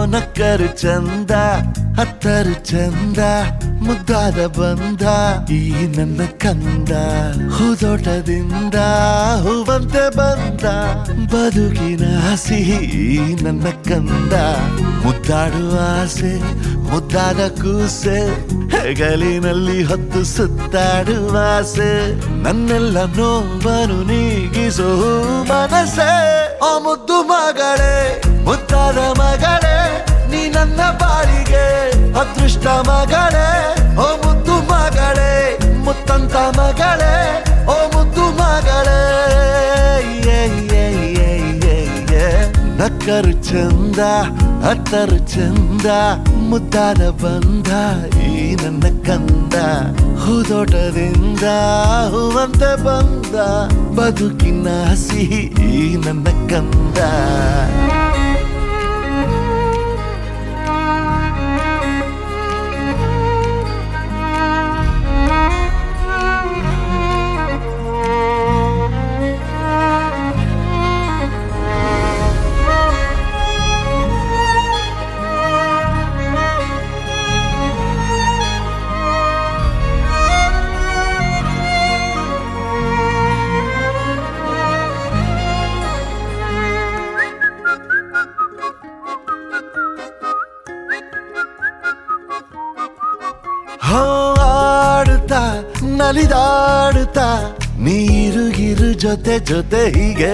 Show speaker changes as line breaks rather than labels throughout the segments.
ನಕ್ಕರು ಚಂದ ಹತ್ತರು ಚಂದ ಮುದ್ದಾದ ಬಂದ ಈ ನನ್ನ ಕಂದ ಹೂದೋಟದಿಂದ ಹೂವಂತೆ ಬಂದ ಬದುಕಿನ ಸಿಹಿ ನನ್ನ ಕಂದ ಮುದ್ದಾಡುವ ಆಸೆ ಮುದ್ದಾದ ಕೂಸೆ ಹೆಗಲಿನಲ್ಲಿ ಹೊತ್ತು ಸುತ್ತಾಡುವ ಆಸೆ ನನ್ನೆಲ್ಲ ನೋವನ್ನು ನೀಗಿಸೋ ಮನಸ್ಸೆ ಆ ಮುದ್ದು ಮಗಳೇ ಮುದ್ದಾದ ಮಗಳೇ ನೀ ನನ್ನ ಬಾಳಿಗೆ ಅದೃಷ್ಟ ಮಗಳೇ ಓ ಮುದ್ದು ಮಗಳೇ ಮುತ್ತಂತ ಮಗಳೇ ಓ ಮುದ್ದು ಮಗಳೇ ನಕ್ಕರು ಚಂದ ಹತ್ತರು ಚಂದ ಮುದ್ದಾದ ಬಂದ ಈ ನನ್ನ ಕಂದ ಹೂದೋಟದಿಂದ ಹೂವಂತೆ ಬಂದ ಬದುಕಿನ ಸಿಹಿ ಈ ನನ್ನ ಕಂದ ಆಡುತ್ತಾ ನಲಿದಾಡುತ್ತಾ ನೀರುಗಿರು ಜೊತೆ ಜೊತೆ ಹೀಗೆ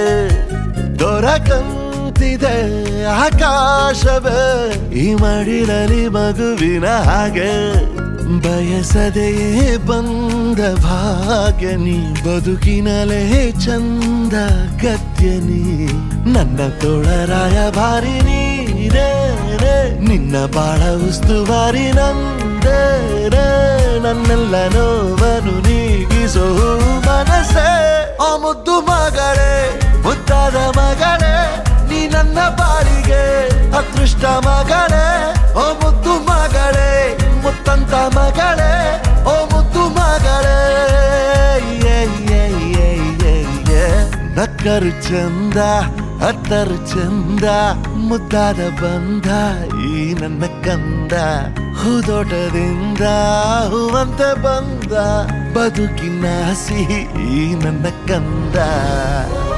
ದೊರಕಂತಿದೆ ಆಕಾಶವೇ ಈ ಮಡಿಲಲ್ಲಿ ಮಗುವಿನ ಹಾಗೆ ಬಯಸದೆಯೇ ಬಂದ ಭಾಗ್ಯ ನೀ ಬದುಕಿನಲೇ ಚಂದ ಗದ್ಯ ನೀ ನನ್ನ ತೋಳರಾಯ ಭಾರಿ ನೀರೇ ನಿನ್ನ ಬಾಳ ಉಸ್ತುವಾರಿ ನಂದೇ ನನ್ನೆಲ್ಲ ನೋವನ್ನು ನೀಗಿಸೋ ಮನಸ್ಸೇ ಆ ಮುದ್ದು ಮಗಳೇ ಮುದ್ದಾದ ಮಗಳೇ ನೀ ನನ್ನ ಬಾಳಿಗೆ ಅದೃಷ್ಟ ಮಗಳೇ ಓ ಮುದ್ದು ಮಗಳೇ ಮುತ್ತಂತ ಮಗಳೇ ಓ ಮುದ್ದು ಮಗಳೇ ನಕ್ಕರು ಚಂದ ಹತ್ತರು ಚಂದ ಮುದ್ದಾದ ಬಂದ ಈ ನನ್ನ ಕಂದ ಹೂದೋಟದಿಂದ ಹೂವಂತೆ ಬಂದ ಬದುಕಿನ ಸಿಹಿ ಈ ನನ್ನ ಕಂದ